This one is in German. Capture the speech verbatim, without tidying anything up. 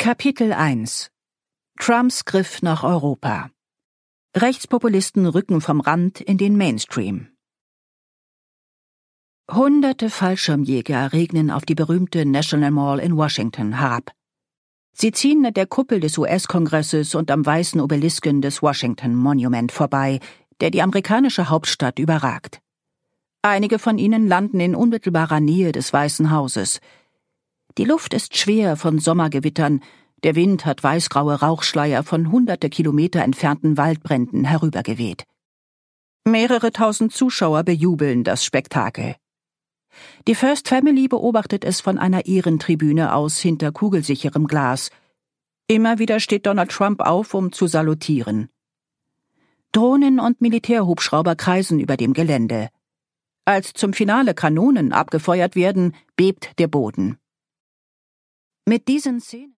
Kapitel eins. Trumps Griff nach Europa. Rechtspopulisten rücken vom Rand in den Mainstream. Hunderte Fallschirmjäger regnen auf die berühmte National Mall in Washington herab. Sie ziehen an der Kuppel des U S-Kongresses und am weißen Obelisken des Washington Monument vorbei, der die amerikanische Hauptstadt überragt. Einige von ihnen landen in unmittelbarer Nähe des Weißen Hauses. Die Luft ist schwer von Sommergewittern, der Wind hat weißgraue Rauchschleier von hunderte Kilometer entfernten Waldbränden herübergeweht. Mehrere tausend Zuschauer bejubeln das Spektakel. Die First Family beobachtet es von einer Ehrentribüne aus hinter kugelsicherem Glas. Immer wieder steht Donald Trump auf, um zu salutieren. Drohnen und Militärhubschrauber kreisen über dem Gelände. Als zum Finale Kanonen abgefeuert werden, bebt der Boden. Mit diesen Szenen